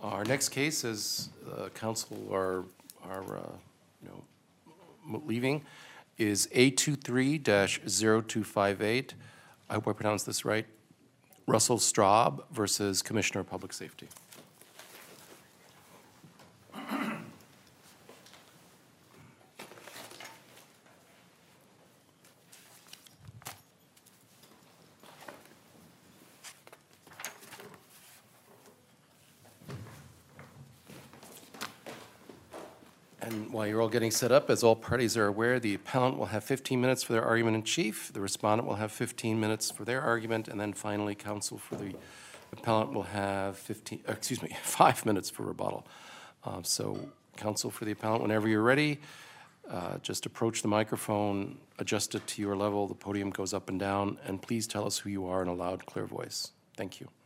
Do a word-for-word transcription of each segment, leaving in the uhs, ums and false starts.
Our next case, as uh, council are, are uh, you know, m- leaving, is A twenty-three dash zero two five eight. I hope I pronounced this right. Russell Straub versus Commissioner of Public Safety. And while you're all getting set up, as all parties are aware, the appellant will have fifteen minutes for their argument in chief, the respondent will have fifteen minutes for their argument, and then finally, counsel for the appellant will have fifteen, uh, excuse me, five minutes for rebuttal. Uh, so, counsel for the appellant, whenever you're ready, uh, just approach the microphone, adjust it to your level, the podium goes up and down, and please tell us who you are in a loud, clear voice. Thank you.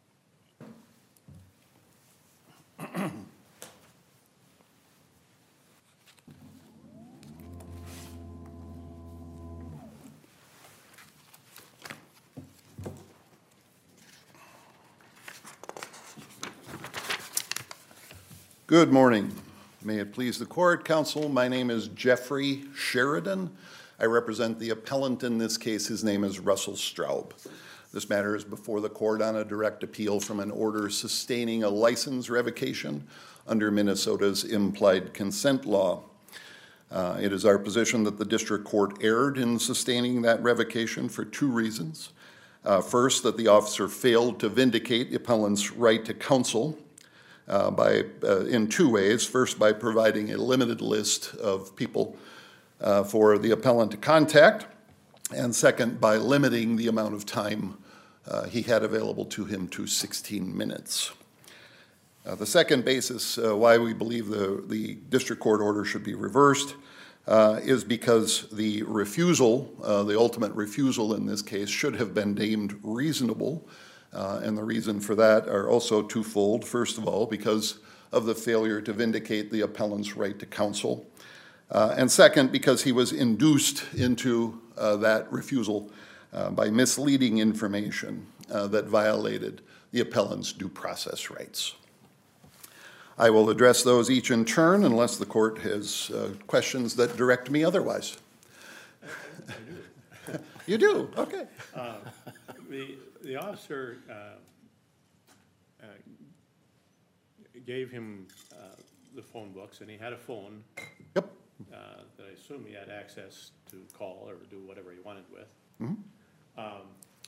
Good morning. May it please the court, counsel. My name is Jeffrey Sheridan. I represent the appellant in this case. His name is Russell Straub. This matter is before the court on a direct appeal from an order sustaining a license revocation under Minnesota's implied consent law. Uh, it is our position that the district court erred in sustaining that revocation for two reasons. Uh, first, that the officer failed to vindicate the appellant's right to counsel Uh, by, uh, in two ways. First, by providing a limited list of people uh, for the appellant to contact, and second, by limiting the amount of time uh, he had available to him to sixteen minutes. Uh, the second basis uh, why we believe the, the district court order should be reversed uh, is because the refusal, uh, the ultimate refusal in this case, should have been deemed reasonable. Uh, and the reason for that are also twofold. First of all, because of the failure to vindicate the appellant's right to counsel. Uh, and second, because he was induced into uh, that refusal uh, by misleading information uh, that violated the appellant's due process rights. I will address those each in turn unless the court has uh, questions that direct me otherwise. I do. You do? Okay. Uh, the, the officer uh, uh, gave him uh, the phone books, and he had a phone. Yep. Uh, that I assume he had access to call or do whatever he wanted with. Mm-hmm. Um,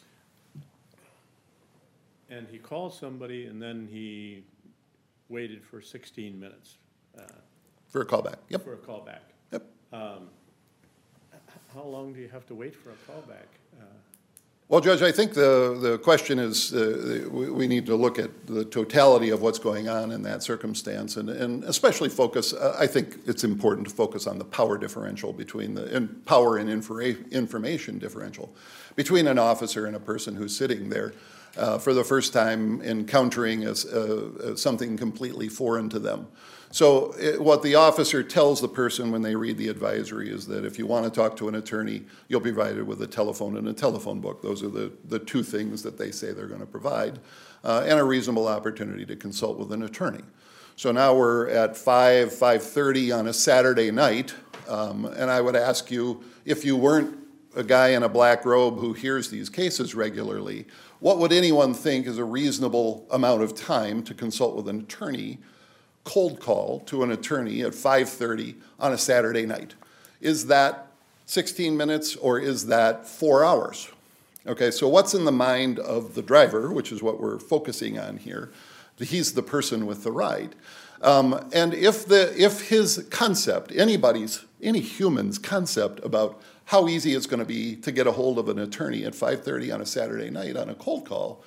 and he called somebody, and then he waited for sixteen minutes. Uh, For a callback. Yep. For a callback. Yep. Um, how long do you have to wait for a callback? Uh, Well, Judge, I think the, the question is uh, we, we need to look at the totality of what's going on in that circumstance, and, and especially focus, uh, I think it's important to focus on the power differential between the, and power and infra- information differential between an officer and a person who's sitting there uh, for the first time encountering a, uh, something completely foreign to them. So it, what the officer tells the person when they read the advisory is that if you want to talk to an attorney, you'll be provided with a telephone and a telephone book. Those are the, the two things that they say they're going to provide, uh, and a reasonable opportunity to consult with an attorney. So now we're at five, five thirty on a Saturday night, um, and I would ask you, if you weren't a guy in a black robe who hears these cases regularly, what would anyone think is a reasonable amount of time to consult with an attorney, cold call to an attorney at five thirty on a Saturday night? Is that sixteen minutes or is that four hours? Okay, so what's in the mind of the driver, which is what we're focusing on here? He's the person with the ride. Um, and if the if his concept, anybody's, any human's concept about how easy it's going to be to get a hold of an attorney at five thirty on a Saturday night on a cold call,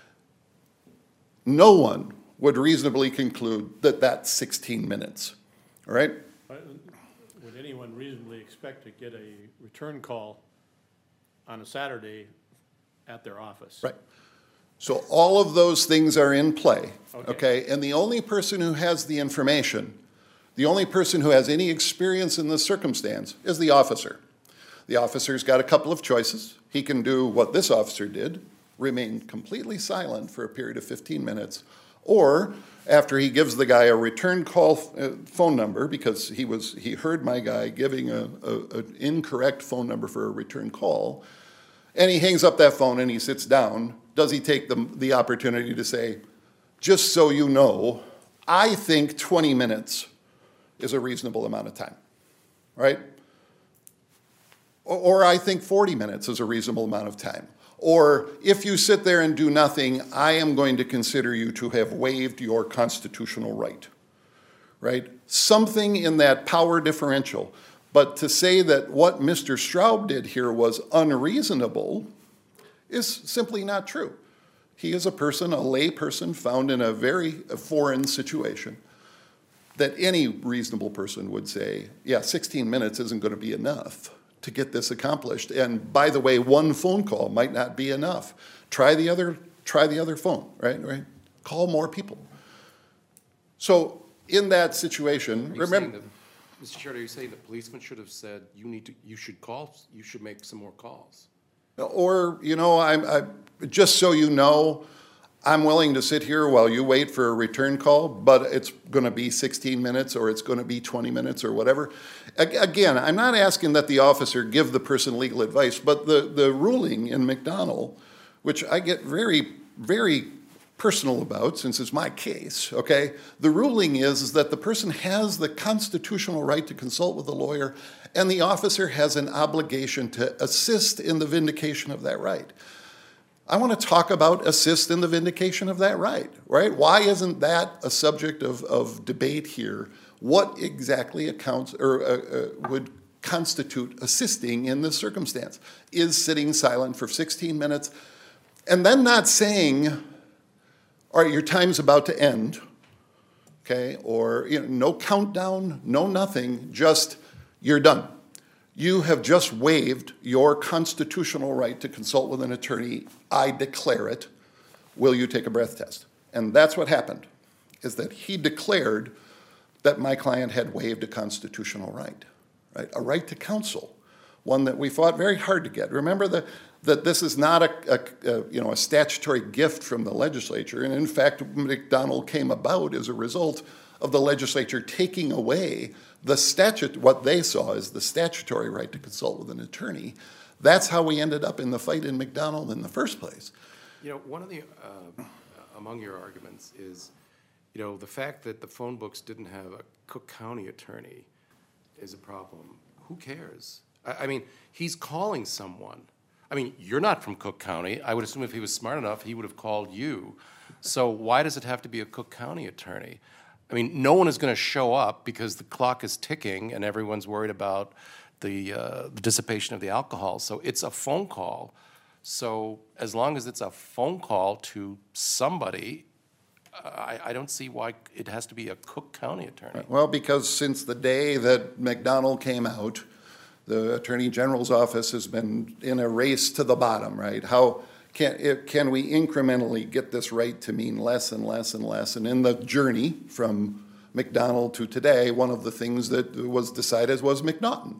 no one would reasonably conclude that that's sixteen minutes, all right? Would anyone reasonably expect to get a return call on a Saturday at their office? Right. So all of those things are in play, okay? okay? And the only person who has the information, the only person who has any experience in this circumstance is the officer. The officer's got a couple of choices. He can do what this officer did, remain completely silent for a period of fifteen minutes, or after he gives the guy a return call uh, phone number, because he was he heard my guy giving a, a, an incorrect phone number for a return call, and he hangs up that phone and he sits down, does he take the, the opportunity to say, just so you know, I think twenty minutes is a reasonable amount of time, right? Or, or I think forty minutes is a reasonable amount of time. Or if you sit there and do nothing, I am going to consider you to have waived your constitutional right, right? Something in that power differential. But to say that what Mister Straub did here was unreasonable is simply not true. He is a person, a lay person, found in a very foreign situation that any reasonable person would say, yeah, sixteen minutes isn't going to be enough to get this accomplished. And by the way, one phone call might not be enough. Try the other, try the other phone, right? Right? Call more people. So in that situation, Are you remember, saying that- Mister Chair, are you saying the policeman should have said, you need to, you should call, you should make some more calls? or, you know, I'm, I, just so you know, I'm willing to sit here while you wait for a return call, but it's going to be sixteen minutes or it's going to be twenty minutes or whatever. A- Again, I'm not asking that the officer give the person legal advice, but the, the ruling in McDonald, which I get very, very personal about since it's my case, okay? The ruling is, is that the person has the constitutional right to consult with a lawyer, and the officer has an obligation to assist in the vindication of that right. I want to talk about assist in the vindication of that right, right? Why isn't that a subject of, of debate here? What exactly accounts or uh, uh, would constitute assisting in this circumstance? Is sitting silent for sixteen minutes and then not saying, all right, your time's about to end, okay? Or, you know, no countdown, no nothing, just you're done. You have just waived your constitutional right to consult with an attorney. I declare it. Will you take a breath test? And that's what happened, is that he declared that my client had waived a constitutional right, right? A right to counsel, one that we fought very hard to get. Remember the, that this is not a, a, a, you know, a statutory gift from the legislature. And in fact, McDonald came about as a result of the legislature taking away the statute, what they saw as the statutory right to consult with an attorney. That's how we ended up in the fight in McDonald in the first place. You know, one of the, uh, among your arguments is, you know, the fact that the phone books didn't have a Cook County attorney is a problem. Who cares? I, I mean, he's calling someone. I mean, you're not from Cook County. I would assume if he was smart enough, he would have called you. So why does it have to be a Cook County attorney? I mean, no one is going to show up because the clock is ticking and everyone's worried about the, uh, the dissipation of the alcohol. So it's a phone call. So as long as it's a phone call to somebody, I, I don't see why it has to be a Cook County attorney. Well, because since the day that McDonald came out, the Attorney General's office has been in a race to the bottom, right? How can, it, can we incrementally get this right to mean less and less and less? And in the journey from McDonald to today, one of the things that was decided was McNaughton.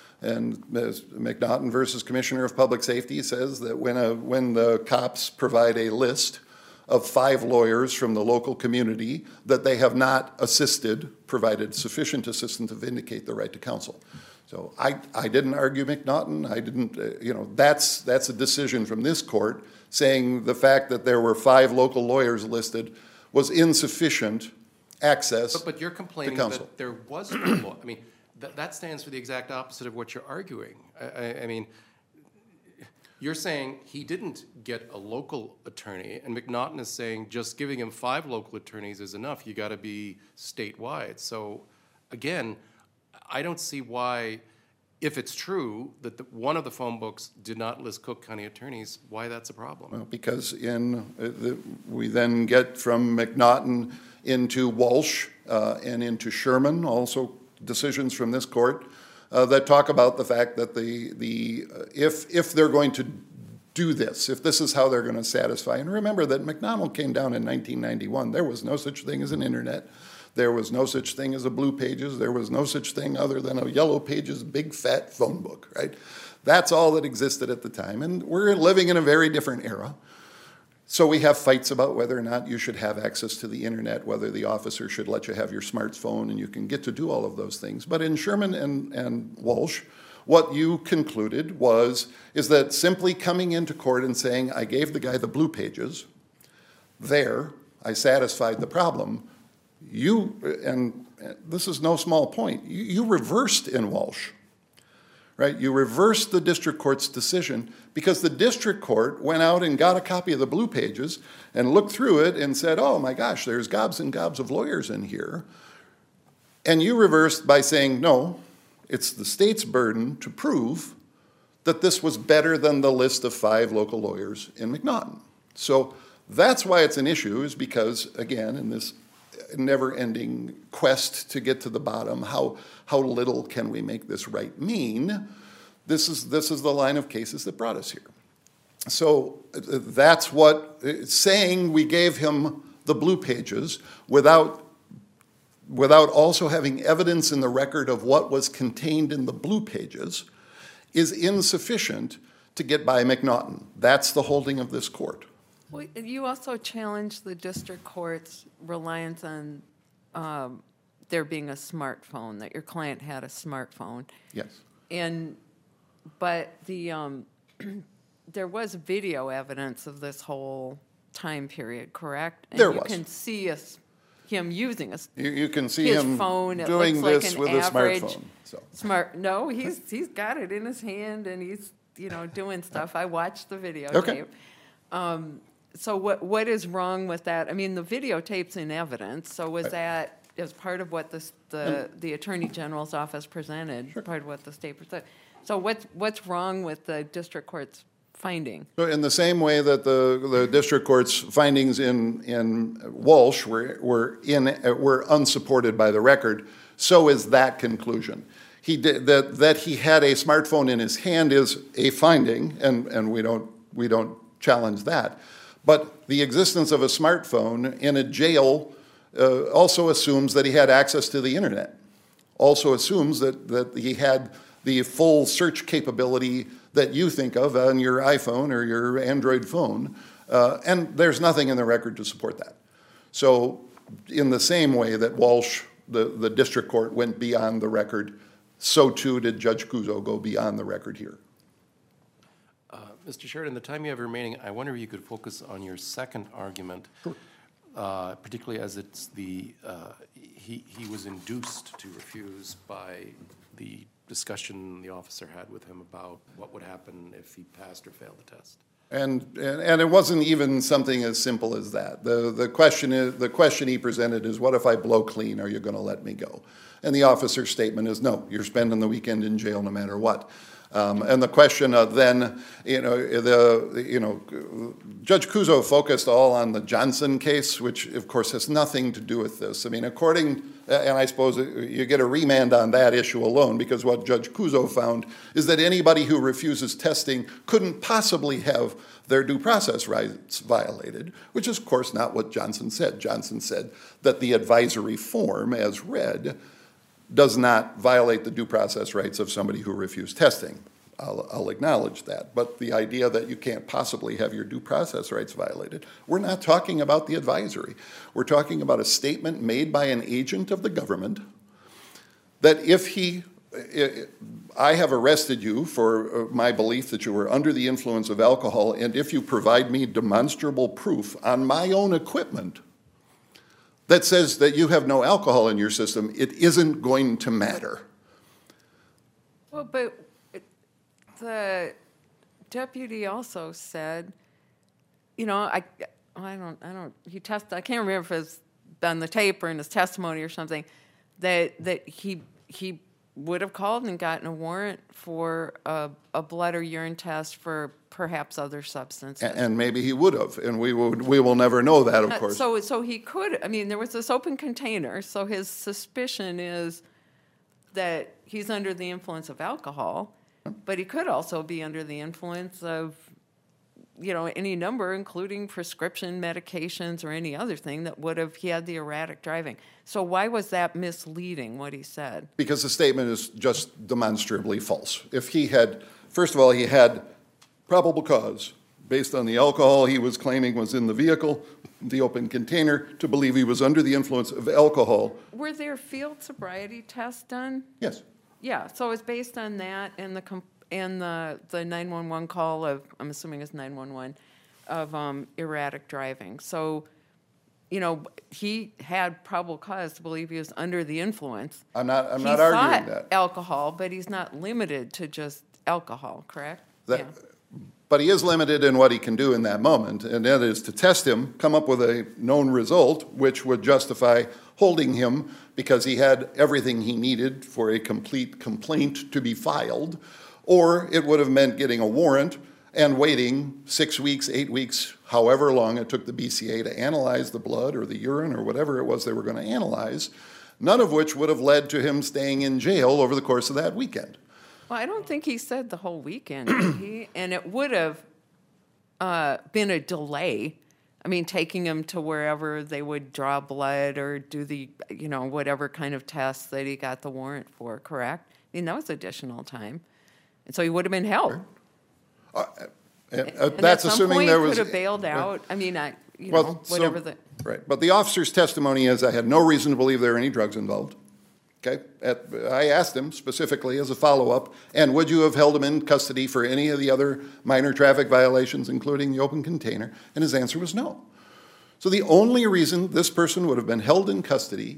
And as McNaughton versus Commissioner of Public Safety says that when, a, when the cops provide a list of five lawyers from the local community that they have not assisted, provided sufficient assistance to vindicate the right to counsel. So I, I didn't argue McNaughton. I didn't, uh, you know, that's, that's a decision from this court saying the fact that there were five local lawyers listed was insufficient access But, but you're complaining counsel. that there was no law. I mean, that, that stands for the exact opposite of what you're arguing. I, I, I mean, you're saying he didn't get a local attorney, and McNaughton is saying just giving him five local attorneys is enough. You got to be statewide. So, again, I don't see why, if it's true that the, one of the phone books did not list Cook County attorneys, why that's a problem. Well, because in uh, the, we then get from McNaughton into Walsh uh, and into Sherman, also decisions from this court uh, that talk about the fact that the the uh, if if they're going to do this, if this is how they're going to satisfy, and remember that McDonald came down in nineteen ninety-one. There was no such thing as an internet. There was no such thing as a Blue Pages. There was no such thing other than a Yellow Pages big fat phone book, right? That's all that existed at the time. And we're living in a very different era. So we have fights about whether or not you should have access to the internet, whether the officer should let you have your smartphone and you can get to do all of those things. But in Sherman and, and Walsh, what you concluded was, is that simply coming into court and saying, I gave the guy the blue pages, there, I satisfied the problem, you, and this is no small point, you, you reversed in Walsh. Right? You reversed the district court's decision because the district court went out and got a copy of the blue pages and looked through it and said, oh my gosh, there's gobs and gobs of lawyers in here. And you reversed by saying, no, it's the state's burden to prove that this was better than the list of five local lawyers in McNaughton. So that's why it's an issue, is because, again, in this never-ending quest to get to the bottom, how how little can we make this right mean? This is this is the line of cases that brought us here. So that's what, saying we gave him the blue pages without without also having evidence in the record of what was contained in the blue pages is insufficient to get by McNaughton. That's the holding of this court. Well, you also challenged the district court's reliance on um, there being a smartphone, that your client had a smartphone. Yes. And, but the, um, there was video evidence of this whole time period, correct? And There you was. can see us, him using a, s- You, you can see his him phone, it doing looks like this an with average a smartphone. So. smart, no, he's, he's got it in his hand and he's, you know, doing stuff. I watched the videotape. Okay. Um, so what, what is wrong with that? I mean, the videotape's in evidence, so was Right. that as part of what the, the, the Attorney General's office presented, Sure. part of what the state presented? So what's, what's wrong with the district court's finding? So in the same way that the, the district court's findings in, in Walsh were, were, in, were unsupported by the record, so is that conclusion. He did, that, that he had a smartphone in his hand is a finding, and, and we don't, we don't challenge that. But the existence of a smartphone in a jail uh, also assumes that he had access to the internet. Also assumes that, that he had the full search capability that you think of on your iPhone or your Android phone. Uh, and there's nothing in the record to support that. So in the same way that Walsh, the, the district court, went beyond the record, so too did Judge Kuzo go beyond the record here. Mister Sheridan, the time you have remaining, I wonder if you could focus on your second argument, Sure. uh, particularly as it's the, uh, he, he was induced to refuse by the discussion the officer had with him about what would happen if he passed or failed the test. And, and, and it wasn't even something as simple as that. The, the, question is, the question he presented is, what if I blow clean? Are you going to let me go? And the officer's statement is, no, you're spending the weekend in jail no matter what. Um, and the question of then, you know, the, you know, Judge Kuzo focused all on the Johnson case, which of course has nothing to do with this. I mean, according, and I suppose you get a remand on that issue alone, because what Judge Kuzo found is that anybody who refuses testing couldn't possibly have their due process rights violated, which is of course not what Johnson said. Johnson said that the advisory form, as read, does not violate the due process rights of somebody who refused testing. I'll, I'll acknowledge that. But the idea that you can't possibly have your due process rights violated, we're not talking about the advisory. We're talking about a statement made by an agent of the government that if he, I have arrested you for my belief that you were under the influence of alcohol, and if you provide me demonstrable proof on my own equipment that says that you have no alcohol in your system, it isn't going to matter. Well, but it- the deputy also said, you know, I, I don't, I don't, he test, I can't remember if it's on the tape or in his testimony or something, that, that he, he would have called and gotten a warrant for a, a blood or urine test for perhaps other substances. A- And maybe he would have, and we would, we will never know that, of Uh, course. So, so he could, I mean, there was this open container, so his suspicion is that he's under the influence of alcohol, but he could also be under the influence of, you know, any number, including prescription medications or any other thing that would have, he had the erratic driving. So why was that misleading, what he said? Because the statement is just demonstrably false. If he had, first of all, he had probable cause based on the alcohol he was claiming was in the vehicle, the open container, to believe he was under the influence of alcohol. Were there field sobriety tests done? Yes. Yeah, so it's based on that and the, com- and the, the nine one one call of, I'm assuming it's nine one one, of um, erratic driving. So, you know, he had probable cause to believe he was under the influence. I'm not, I'm He not arguing thought that. alcohol, but he's not limited to just alcohol, correct? That- Yeah. But he is limited in what he can do in that moment, and that is to test him, come up with a known result, which would justify holding him because he had everything he needed for a complete complaint to be filed, or it would have meant getting a warrant and waiting six weeks, eight weeks, however long it took the B C A to analyze the blood or the urine or whatever it was they were going to analyze, none of which would have led to him staying in jail over the course of that weekend. Well, I don't think he said the whole weekend, did he? And it would have uh, been a delay. I mean, taking him to wherever they would draw blood or do the, you know, whatever kind of tests that he got the warrant for, correct? I mean, that was additional time. And so he would have been held. Uh, And That's at some assuming point there was. could have bailed out. I mean, I, you Well, know, so- whatever the, Right, but the officer's testimony is, I had no reason to believe there were any drugs involved. Okay, At- I asked him specifically as a follow-up, and would you have held him in custody for any of the other minor traffic violations, including the open container? And his answer was no. So the only reason this person would have been held in custody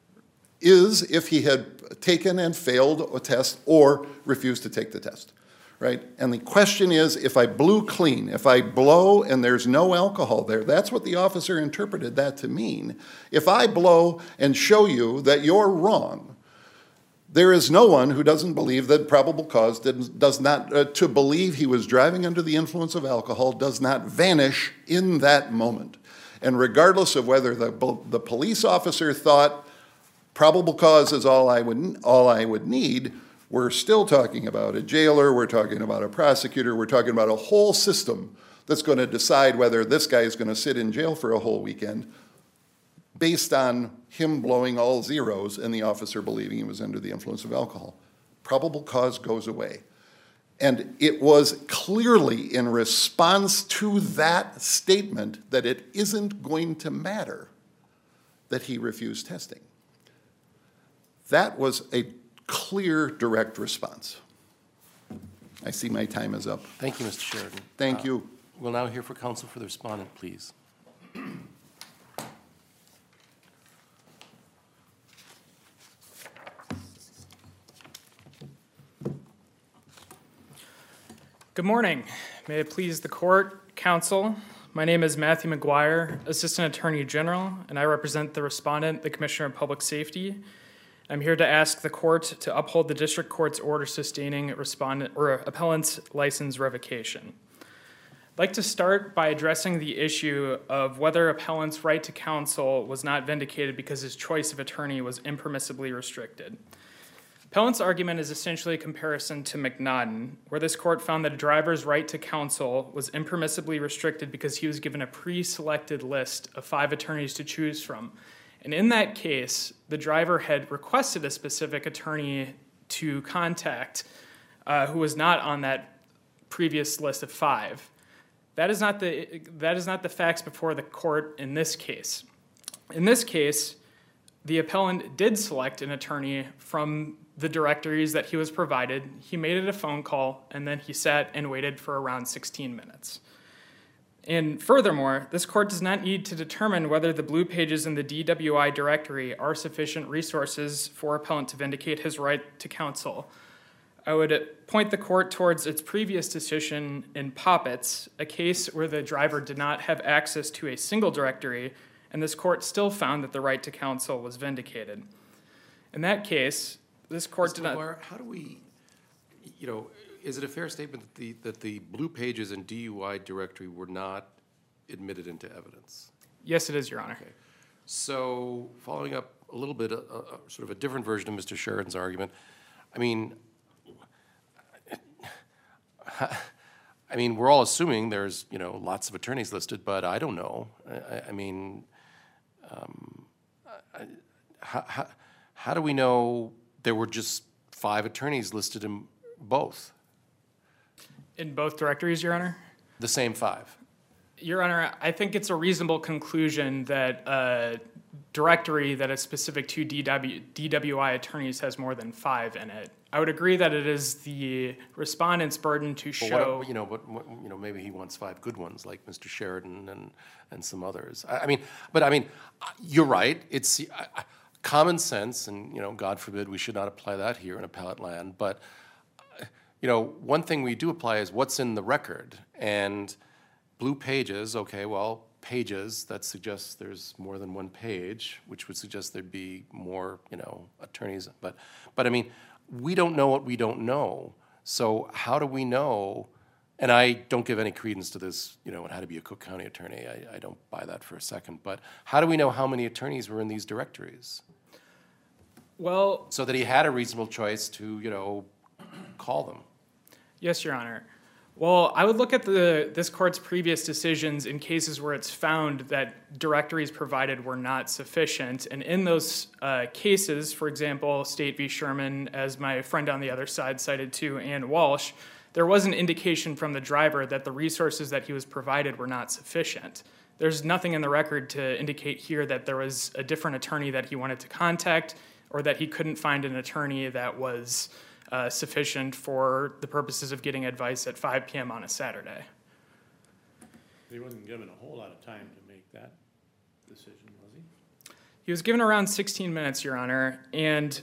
is if he had taken and failed a test or refused to take the test, right? And the question is, if I blew clean, if I blow and there's no alcohol there, that's what the officer interpreted that to mean. If I blow and show you that you're wrong, there is no one who doesn't believe that probable cause did, does not, uh, to believe he was driving under the influence of alcohol does not vanish in that moment. And regardless of whether the, the police officer thought probable cause is all I would, all I would need, we're still talking about a jailer, we're talking about a prosecutor, we're talking about a whole system that's going to decide whether this guy is going to sit in jail for a whole weekend based on him blowing all zeros and the officer believing he was under the influence of alcohol. Probable cause goes away. And it was clearly in response to that statement that it isn't going to matter that he refused testing. That was a clear, direct response. I see my time is up. Thank you, Mister Sheridan. Thank Uh, you. We'll now hear from counsel for the respondent, please. Good morning. May it please the court, counsel. My name is Matthew McGuire, Assistant Attorney General, and I represent the respondent, the Commissioner of Public Safety. I'm here to ask the court to uphold the district court's order sustaining respondent or appellant's license revocation. I'd like to start by addressing the issue of whether appellant's right to counsel was not vindicated because his choice of attorney was impermissibly restricted. Appellant's argument is essentially a comparison to McNaughton, where this court found that a driver's right to counsel was impermissibly restricted because he was given a pre-selected list of five attorneys to choose from. And in that case, the driver had requested a specific attorney to contact uh, who was not on that previous list of five. That is not the, that is not the facts before the court in this case. In this case, the appellant did select an attorney from the directories that he was provided. He made it a phone call, and then he sat and waited for around sixteen minutes. And furthermore, this court does not need to determine whether the blue pages in the D W I directory are sufficient resources for appellant to vindicate his right to counsel. I would point the court towards its previous decision in Poppets, a case where the driver did not have access to a single directory, and this court still found that the right to counsel was vindicated. In that case, this court Mister did not... McGuire, how do we, you know, is it a fair statement that the, that the blue pages and D U I directory were not admitted into evidence? Yes, it is, Your Honor. Okay. So following up a little bit, uh, uh, sort of a different version of Mister Sheridan's argument, I mean, I mean, we're all assuming there's, you know, lots of attorneys listed, but I don't know. I, I mean, um, I, how, how, how do we know there were just five attorneys listed in both? In both directories, Your Honor? The same five? Your Honor, I think it's a reasonable conclusion that a directory that is specific to D W, D W I attorneys has more than five in it. I would agree that it is the respondent's burden to But show. what, you know, but, what- you know, maybe he wants five good ones, like Mister Sheridan and, and some others. I, I mean, but I mean, uh, you're right, it's uh, uh, common sense, and, you know, God forbid, we should not apply that here in appellate land, but, uh, you know, one thing we do apply is what's in the record, and blue pages, okay, well, pages, that suggests there's more than one page, which would suggest there'd be more, you know, attorneys, but, but I mean, we don't know what we don't know. So how do we know? And I don't give any credence to this, you know, on how to be a Cook County attorney. I, I don't buy that for a second. But how do we know how many attorneys were in these directories? Well, So that he had a reasonable choice to, you know, call them. yes, Your Honor. Well, I would look at the this court's previous decisions in cases where it's found that directories provided were not sufficient. And in those uh, cases, for example, State v. Sherman, as my friend on the other side cited too, and Walsh, there was an indication from the driver that the resources that he was provided were not sufficient. There's nothing in the record to indicate here that there was a different attorney that he wanted to contact or that he couldn't find an attorney that was Uh, sufficient for the purposes of getting advice at five p.m. on a Saturday. He wasn't given a whole lot of time to make that decision, was he? He was given around sixteen minutes, Your Honor, and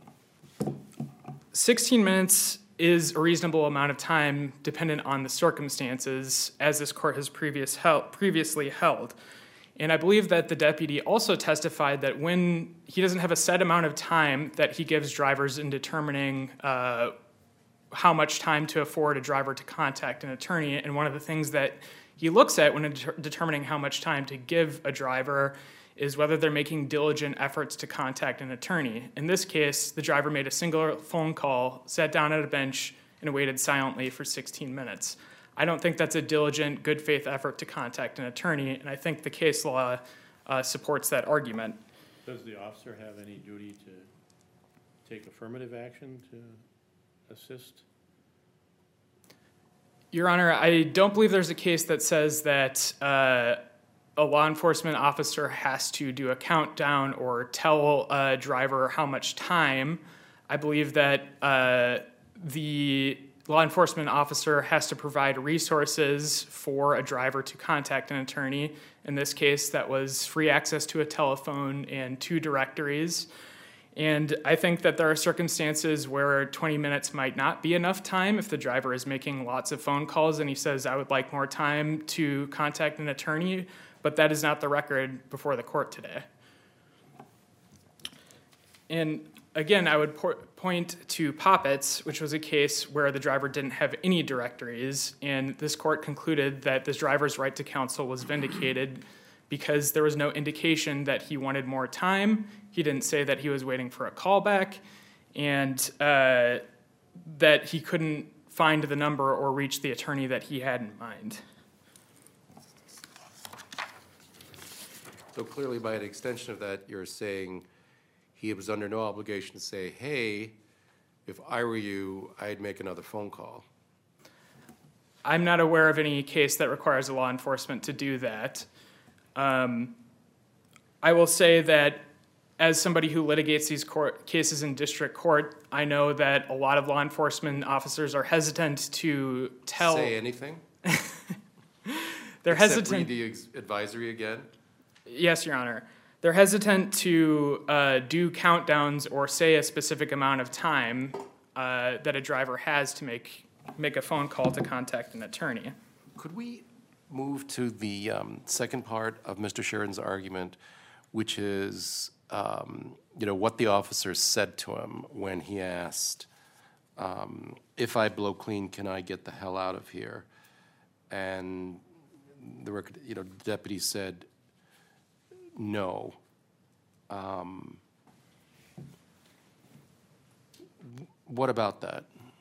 sixteen minutes is a reasonable amount of time dependent on the circumstances, as this court has previous held, previously held. And I believe that the deputy also testified that when he doesn't have a set amount of time that he gives drivers in determining uh, how much time to afford a driver to contact an attorney. And one of the things that he looks at when de- determining how much time to give a driver is whether they're making diligent efforts to contact an attorney. In this case, the driver made a single phone call, sat down at a bench, and waited silently for sixteen minutes. I don't think that's a diligent, good faith effort to contact an attorney, and I think the case law uh, supports that argument. Does the officer have any duty to take affirmative action to assist? Your Honor, I don't believe there's a case that says that uh, a law enforcement officer has to do a countdown or tell a driver how much time. I believe that uh, the law enforcement officer has to provide resources for a driver to contact an attorney. In this case, that was free access to a telephone and two directories. And I think that there are circumstances where twenty minutes might not be enough time if the driver is making lots of phone calls and he says, I would like more time to contact an attorney, but that is not the record before the court today. And again, I would po- point to Poppets, which was a case where the driver didn't have any directories, and this court concluded that this driver's right to counsel was vindicated because there was no indication that he wanted more time. He didn't say that he was waiting for a callback, and uh, that he couldn't find the number or reach the attorney that he had in mind. So clearly, by an extension of that, you're saying he was under no obligation to say, hey, if I were you, I'd make another phone call. I'm not aware of any case that requires a law enforcement to do that. Um, I will say that as somebody who litigates these court cases in district court, I know that a lot of law enforcement officers are hesitant to tell. Say anything? They're Except hesitant. read the ex- advisory again? Yes, Your Honor. They're hesitant to uh, do countdowns or say a specific amount of time uh, that a driver has to make make a phone call to contact an attorney. Could we move to the um, second part of Mister Sheridan's argument, which is, um, you know, what the officer said to him when he asked, um, if I blow clean, can I get the hell out of here? And the rec- you know, the deputy said, no. Um, what about that?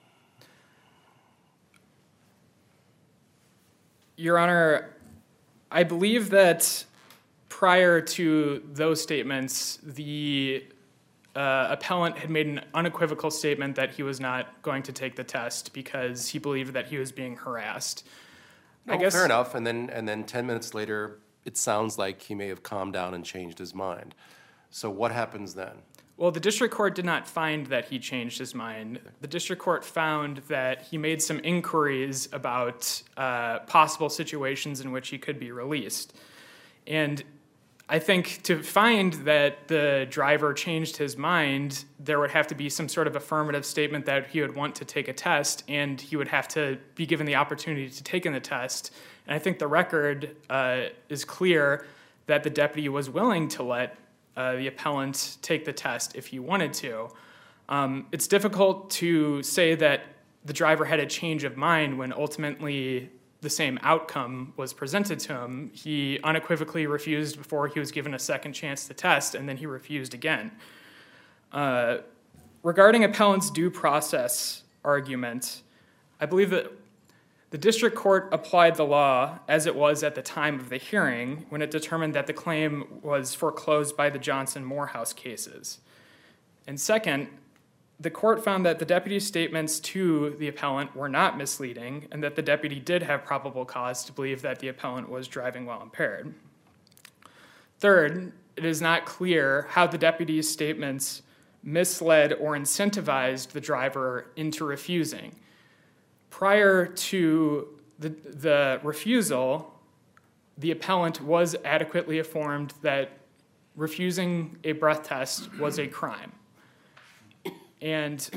Your Honor, I believe that prior to those statements, the uh, appellant had made an unequivocal statement that he was not going to take the test because he believed that he was being harassed. I No, guess fair enough, and then, and then ten minutes later, it sounds like he may have calmed down and changed his mind. So what happens then? Well, the district court did not find that he changed his mind. The district court found that he made some inquiries about uh, possible situations in which he could be released. And I think to find that the driver changed his mind, there would have to be some sort of affirmative statement that he would want to take a test, and he would have to be given the opportunity to take in the test. And I think the record uh, is clear that the deputy was willing to let uh, the appellant take the test if he wanted to. Um, it's difficult to say that the driver had a change of mind when ultimately the same outcome was presented to him. He unequivocally refused before he was given a second chance to test, and then he refused again. Uh, regarding appellant's due process argument, I believe that the district court applied the law as it was at the time of the hearing when it determined that the claim was foreclosed by the Johnson-Morehouse cases. And second, the court found that the deputy's statements to the appellant were not misleading and that the deputy did have probable cause to believe that the appellant was driving while impaired. Third, it is not clear how the deputy's statements misled or incentivized the driver into refusing. Prior to the, the refusal, the appellant was adequately informed that refusing a breath test was a crime. And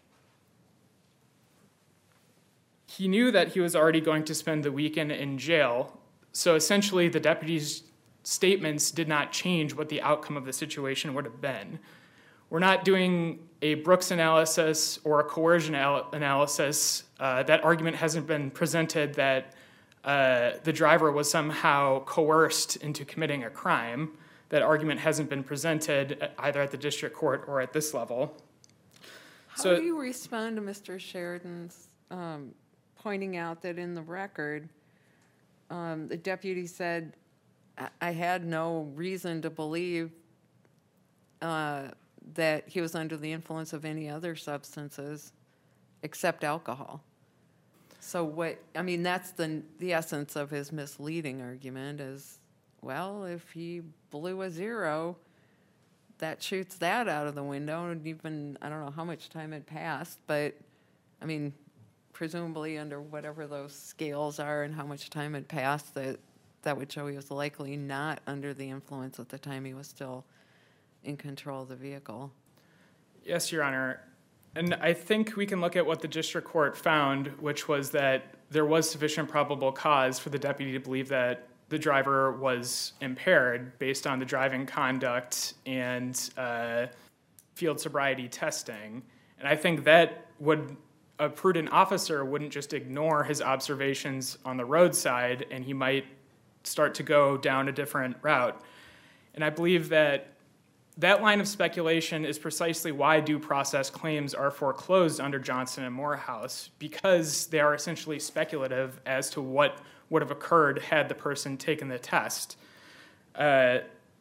he knew that he was already going to spend the weekend in jail, so essentially the deputy's statements did not change what the outcome of the situation would have been. We're not doing a Brooks analysis or a coercion al- analysis. Uh, that argument hasn't been presented that uh, the driver was somehow coerced into committing a crime. That argument hasn't been presented either at the district court or at this level. How So- do you respond to Mister Sheridan's um, pointing out that in the record, um, the deputy said, I, I had no reason to believe uh, that he was under the influence of any other substances except alcohol. So what, I mean, that's the, the essence of his misleading argument is, well, if he blew a zero, that shoots that out of the window. And even, I don't know how much time had passed, but I mean, presumably under whatever those scales are and how much time had passed, that that would show he was likely not under the influence at the time he was still in control of the vehicle. Yes, Your Honor. And I think we can look at what the district court found, which was that there was sufficient probable cause for the deputy to believe that the driver was impaired based on the driving conduct and uh, field sobriety testing. And I think that would, a prudent officer wouldn't just ignore his observations on the roadside, and he might start to go down a different route. And I believe that that line of speculation is precisely why due process claims are foreclosed under Johnson and Morehouse, because they are essentially speculative as to what would have occurred had the person taken the test. Uh,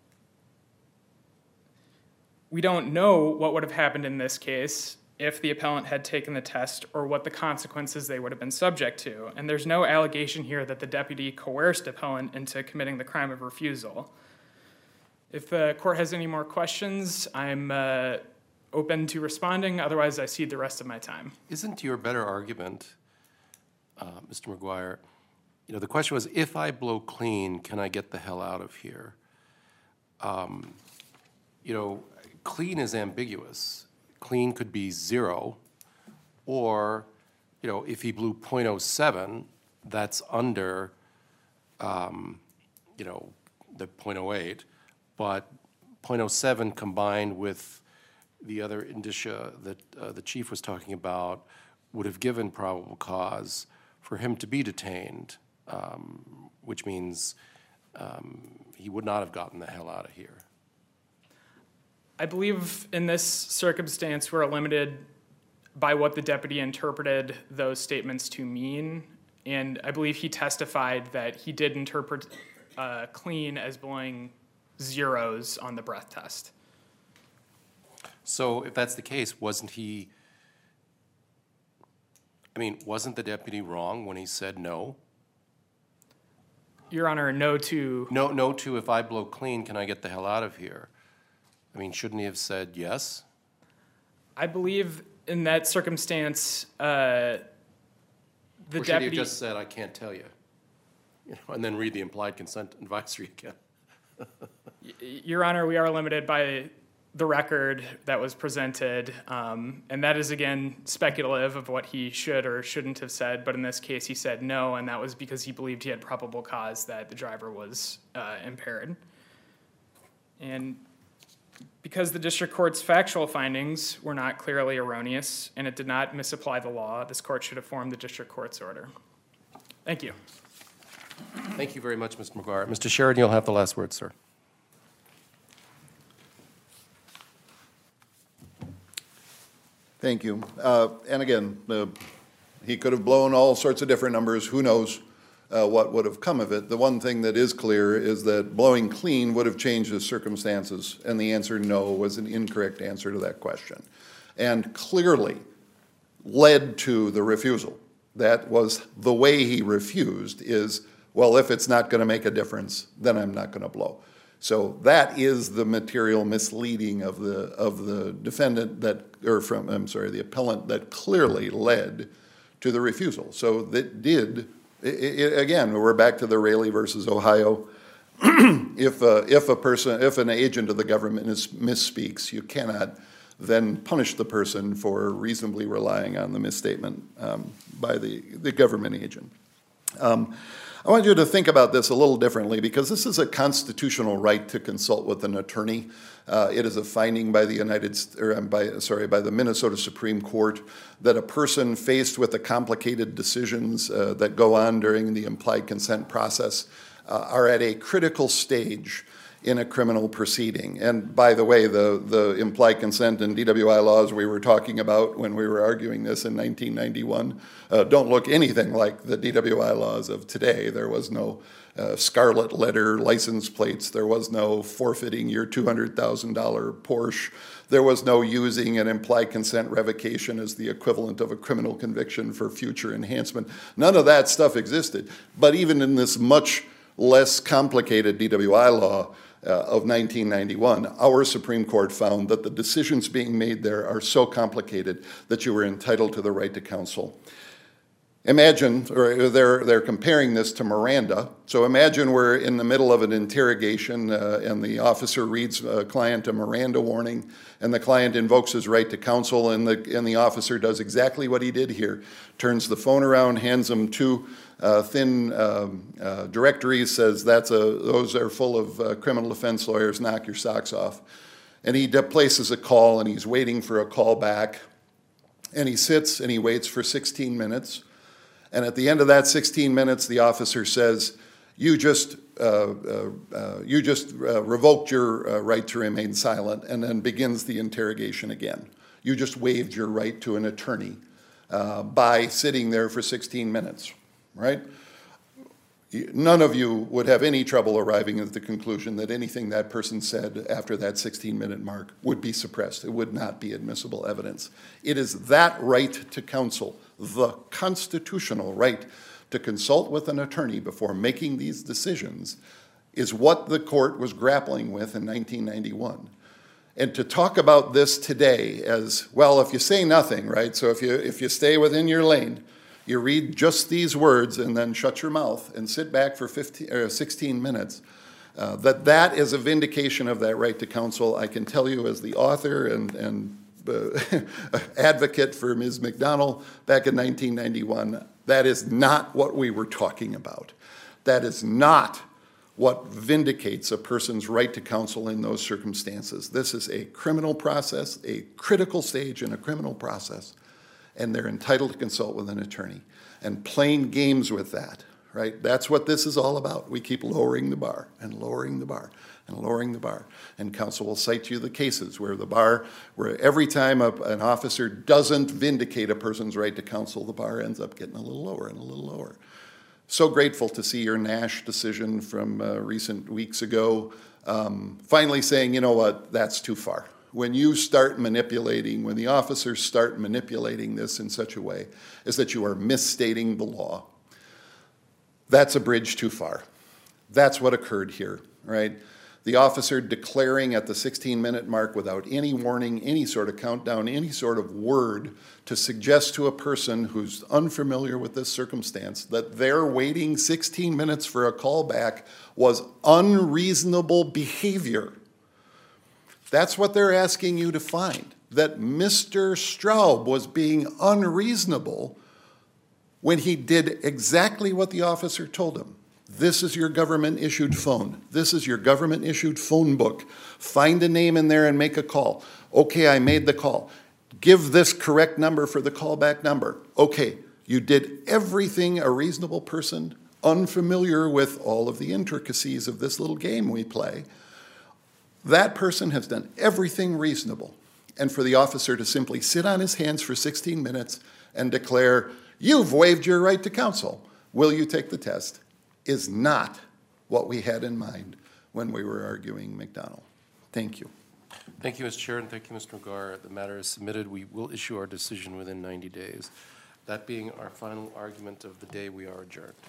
we don't know what would have happened in this case if the appellant had taken the test or what the consequences they would have been subject to. And there's no allegation here that the deputy coerced appellant into committing the crime of refusal. If the court has any more questions, I'm uh, open to responding. Otherwise, I cede the rest of my time. Isn't your better argument, uh, Mister McGuire, you know, the question was, if I blow clean, can I get the hell out of here? Um, you know, clean is ambiguous. Clean could be zero, or, you know, if he blew point oh seven, that's under, um, you know, the point oh eight. But point oh seven combined with the other indicia that uh, the chief was talking about would have given probable cause for him to be detained, um, which means um, he would not have gotten the hell out of here. I believe in this circumstance, we're limited by what the deputy interpreted those statements to mean. And I believe he testified that he did interpret uh, clean as blowing zeros on the breath test. So if that's the case, wasn't he, I mean, wasn't the deputy wrong when he said no? Your Honor, no to, No, no to if I blow clean, can I get the hell out of here? I mean, shouldn't he have said yes? I believe in that circumstance, uh, the Or should he have deputy. just said, I can't tell you? You know, and then read the implied consent advisory again? Your Honor, we are limited by the record that was presented, um, and that is, again, speculative of what he should or shouldn't have said, but in this case, he said no, and that was because he believed he had probable cause that the driver was uh, impaired. And because the district court's factual findings were not clearly erroneous, and it did not misapply the law, this court should affirm the district court's order. Thank you. Thank you very much, Mister McGuire. Mister Sheridan, you'll have the last word, sir. Thank you. Uh, And again, uh, he could have blown all sorts of different numbers. Who knows uh, what would have come of it? The one thing that is clear is that blowing clean would have changed the circumstances, and the answer no was an incorrect answer to that question, and clearly led to the refusal. That was the way he refused is, well, if it's not going to make a difference, then I'm not going to blow. So that is the material misleading of the of the defendant that, or from, I'm sorry, the appellant that clearly led to the refusal. So that did, i i again, we're back to the Raley versus Ohio. if uh, if a person, if an agent of the government is, misspeaks, you cannot then punish the person for reasonably relying on the misstatement um, by the the government agent. Um, I want you to think about this a little differently because this is a constitutional right to consult with an attorney. Uh, it is a finding by the United, or by sorry, by the Minnesota Supreme Court that a person faced with the complicated decisions uh, that go on during the implied consent process uh, are at a critical stage in a criminal proceeding. And by the way, the, the implied consent and D W I laws we were talking about when we were arguing this in nineteen ninety-one uh, don't look anything like the D W I laws of today. There was no uh, scarlet letter license plates. There was no forfeiting your two hundred thousand dollar Porsche. There was no using an implied consent revocation as the equivalent of a criminal conviction for future enhancement. None of that stuff existed. But even in this much less complicated D W I law, Uh, of nineteen ninety-one, our Supreme Court found that the decisions being made there are so complicated that you were entitled to the right to counsel. Imagine, or they're, they're comparing this to Miranda. So imagine we're in the middle of an interrogation uh, and the officer reads a client a Miranda warning and the client invokes his right to counsel and the, and the officer does exactly what he did here, turns the phone around, hands him two uh, thin um, uh, directories, says that's a, those are full of uh, criminal defense lawyers, knock your socks off. And he places a call and he's waiting for a call back and he sits and he waits for sixteen minutes. And at the end of that sixteen minutes, the officer says, you just, uh, uh, uh, you just uh, revoked your uh, right to remain silent, and then begins the interrogation again. You just waived your right to an attorney uh, by sitting there for sixteen minutes, right? None of you would have any trouble arriving at the conclusion that anything that person said after that sixteen minute mark would be suppressed. It would not be admissible evidence. It is that right to counsel, the constitutional right to consult with an attorney before making these decisions, is what the court was grappling with in nineteen ninety-one. And to talk about this today as, well, if you say nothing, right, so if you, if you stay within your lane, you read just these words and then shut your mouth and sit back for fifteen, or sixteen minutes, uh, that that is a vindication of that right to counsel. I can tell you as the author and, and uh, advocate for Miz McDonnell back in nineteen ninety-one, that is not what we were talking about. That is not what vindicates a person's right to counsel in those circumstances. This is a criminal process, a critical stage in a criminal process, and they're entitled to consult with an attorney. And playing games with that, right? That's what this is all about. We keep lowering the bar and lowering the bar and lowering the bar. And counsel will cite you the cases where the bar, where every time a, an officer doesn't vindicate a person's right to counsel, the bar ends up getting a little lower and a little lower. So grateful to see your Nash decision from uh, recent weeks ago, um, finally saying, you know what, that's too far. When you start manipulating, when the officers start manipulating this in such a way as that you are misstating the law, that's a bridge too far. That's what occurred here, right? The officer declaring at the sixteen-minute mark without any warning, any sort of countdown, any sort of word to suggest to a person who's unfamiliar with this circumstance that their waiting sixteen minutes for a callback was unreasonable behavior. That's what they're asking you to find, that Mister Straub was being unreasonable when he did exactly what the officer told him. This is your government-issued phone. This is your government-issued phone book. Find a name in there and make a call. Okay, I made the call. Give this correct number for the callback number. Okay, you did everything a reasonable person, unfamiliar with all of the intricacies of this little game we play, that person has done everything reasonable. And for the officer to simply sit on his hands for sixteen minutes and declare, you've waived your right to counsel, will you take the test, is not what we had in mind when we were arguing McDonald. Thank you. Thank you, Mister Chair, and thank you, Mister McGuire. The matter is submitted. We will issue our decision within ninety days. That being our final argument of the day, we are adjourned.